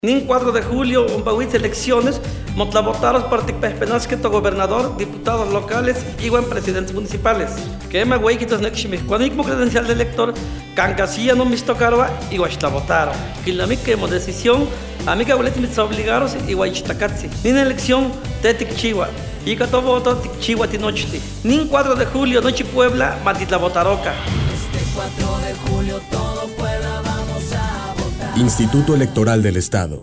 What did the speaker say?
Nin 4 de julio, un país elecciones, votaron por el gobernador, diputados locales y presidentes municipales. Que me güey quitos nexhimis. Cuando hay credencial de elector, cancasía no me tocarva y la votaron. Que la mica hemos decisión, a mí que me obligaron y guaychitacatsi. Nin elección, tetic chiva. Y que todo voto chiva tinochti. Nin 4 de julio, noche Puebla, matitla votaroca. Este 4 de julio todo Puebla vamos a votar. Instituto Electoral del Estado.